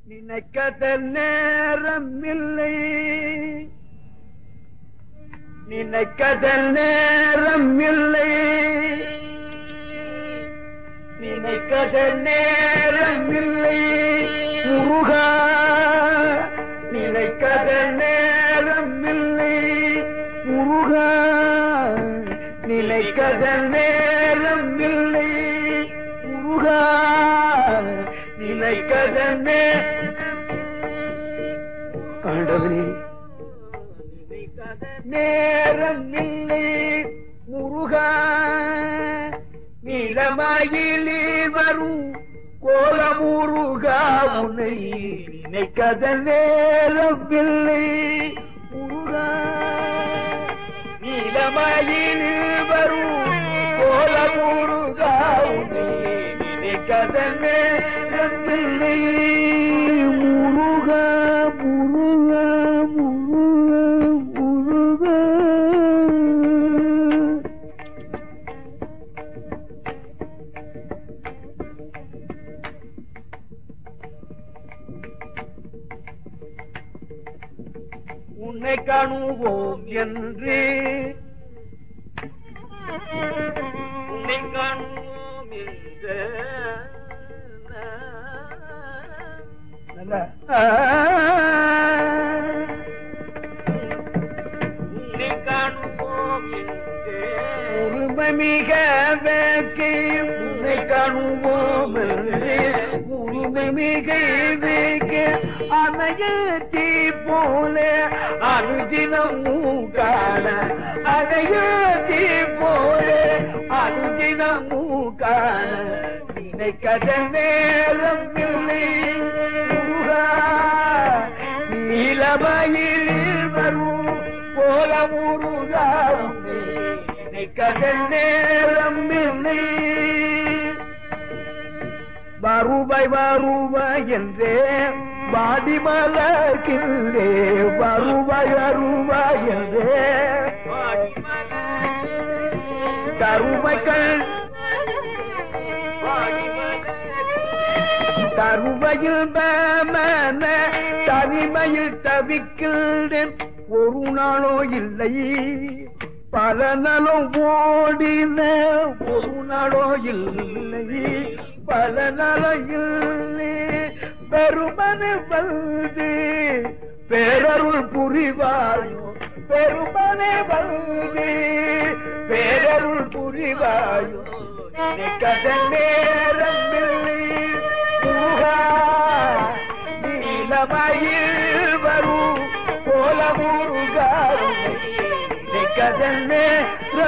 நினைக்கத நேரம் இல்லை, நினைக்கத நேரம் இல்லை, நினைக்கத நேரம் இல்லை முருகா, நினைக்கத நேரம் இல்லை முருகா, நினைக்கத நேரம் இல்லை முருகா, நினைக்கத ஆண்டவனே நேரம் இல்லை முருகா, நீலமயிலே வரும் கோல முருகா, உன்னை நினைக்கத நேரம் இல்லை முருகா, நீலமயிலே வரும் கோல முருகா, உன்னை நினைக்கத நேரம் இல்லை முருகா, முருகா முருகா முருகா. உன்னை காணுவோம் என்று, உன்னை காணுவோம் என்று உன்னை காணுவோம் என்று உரிமை மிக வேக்கை, உன்னை காணுவோம் என்று உரிமை மிக வேக்க அனையத்தி போல அனுதினமும் காண, அனையத்தி போல அனுதினமும் காண, நினைக்கத நேரம் இல்லை முருகா, நீலமயிலில் வரும் போல முருகா, நினைக்கத நேரம் இல்லை. வருவாய் வருவாய் என்றே வாடி மலர்கின்றே, வருவாய் வருவாய் என்றே கருமைகள் கருவையில் மேமன தனிமையில் தவிக்கின்றேன், ஒரு நாளோ இல்லை பல நாளும் ஓடின, ஒரு நாளோ இல்லை பல நாளும் இல்லை, பெருமனு வந்து பேரருள் புரிவாயோ, பெருமனே வந்து பேரருள் புரிவாயோ, நினைக்கத நேரம் இல்லை முருகா, நீலமயில் வரும் கோல முருகா, நினைக்கத நேரம்